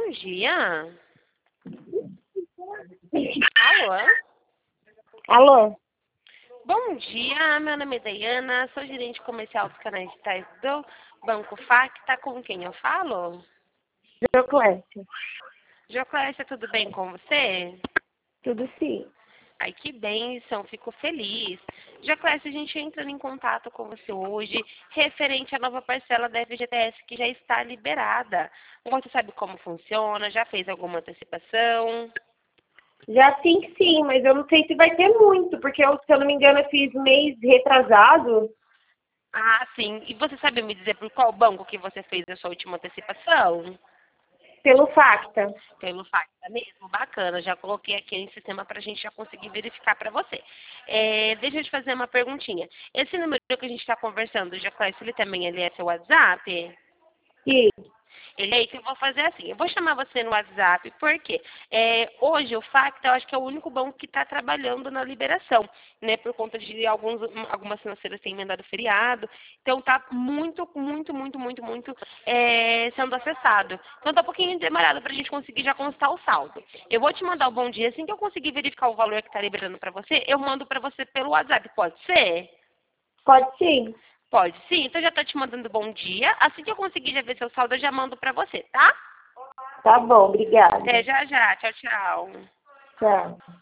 Bom dia. Alô? Alô? Bom dia, meu nome é Dayana, sou gerente comercial dos canais digitais do Banco Facta. Com quem eu falo? Joclécia. Joclésia, tudo bem com você? Tudo sim. Ai, que bênção, fico feliz. Joclésia, a gente entra em contato com você hoje, referente à nova parcela da FGTS que já está liberada. Você sabe como funciona? Já fez alguma antecipação? Já sim, mas eu não sei se vai ter muito, porque se eu não me engano, eu fiz mês retrasado Ah, sim. E você sabe me dizer por qual banco que você fez a sua última antecipação? pelo Facta. Pelo Facta mesmo? Bacana. Já coloquei aqui em sistema para a gente já conseguir verificar para você. Deixa eu te fazer uma perguntinha. Esse número que a gente está conversando, já conhece ele também? Ele é seu WhatsApp? E Ele aí que eu vou fazer assim. Eu vou chamar você no WhatsApp, porque hoje o Facta, eu acho que é o único banco que está trabalhando na liberação, né? Por conta de algumas financeiras têm emendado feriado. Então tá muito sendo acessado. Então tá um pouquinho demorado para a gente conseguir já constar o saldo. Eu vou te mandar o bom dia. Assim que eu conseguir verificar o valor que está liberando para você, eu mando para você pelo WhatsApp. Pode ser? pode sim. Pode sim. Então já tô te mandando bom dia. Assim que eu conseguir já ver seu saldo, eu já mando pra você, tá? Tá bom, obrigada. Até já já. Tchau, tchau. Tchau.